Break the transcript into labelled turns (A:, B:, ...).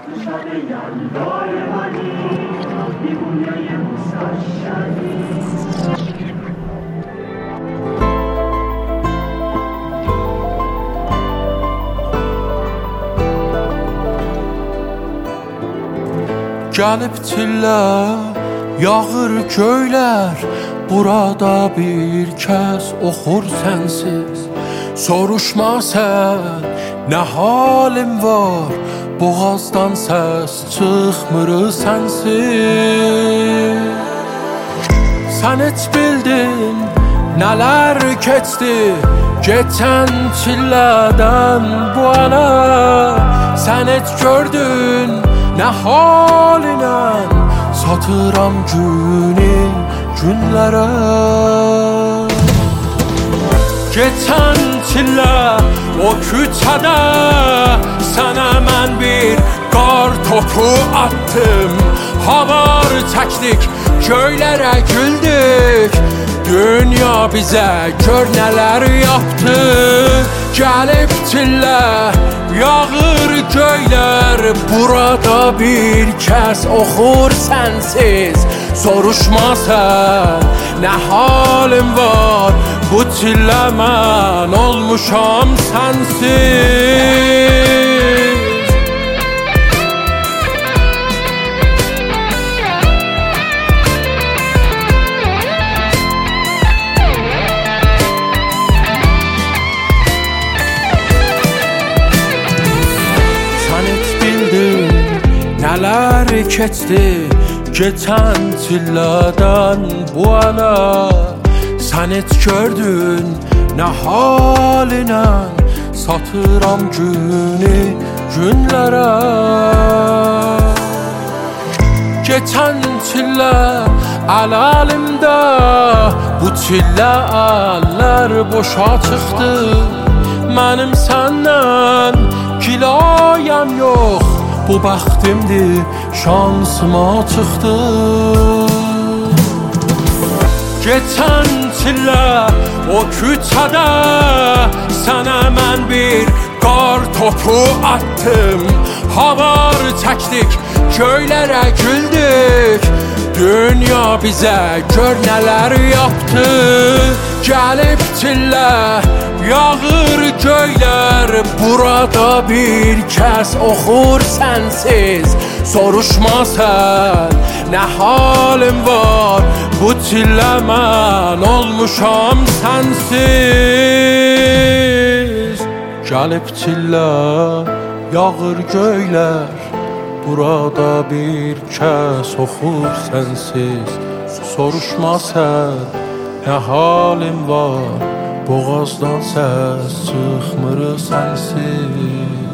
A: شب یلدار منی دیوونه مسشری
B: Gəlib çillər, yağır göylər, burada bir kəs oxur sənsiz. Soruşma sən, nə halin var, boğazdan səs çıxmır sənsiz. Sən heç bildin, nələr keçdi, geçən çillədən bu ana. Sən heç gördün, nə halinə satıram günü günlərə. Geçən çillə o küçədə sənə mən bir qar topu attım. Havar çəkdik, göylərə güldük, dünya bizə gör nələr yaptı. Gəlib çillə, yağır göylər, burada bir kəs oxur sənsiz. Soruşma sən, nə halin var, bu çillə mən olmuşam sənsiz. Nələr keçdi, geçən çillədən bu ana. Sən heç gördün, nə halinə satıram günü günlərə. Geçən çillə əl-əlimdə, bu çillə əllər boşa çıxdı. Mənim səndən kilayəm yox, bu bəxtimdir, şansıma çıxdı. Geçən çillə o küçədə sənə mən bir qar topu attım. Havar çəkdik, göylərə güldük, dünya bizə gör nələr yaptı. Gəlib çillə, yağır göylər, burada bir kəs oxur sənsiz. Soruşma sən, nə halin var, bu çillə mən olmuşam sənsiz. Gəlib çillə, yağır göylər, burada bir kəs oxur sənsiz. Soruşma sən, nə halin var, boğazdan səs çıxmır sənsiz.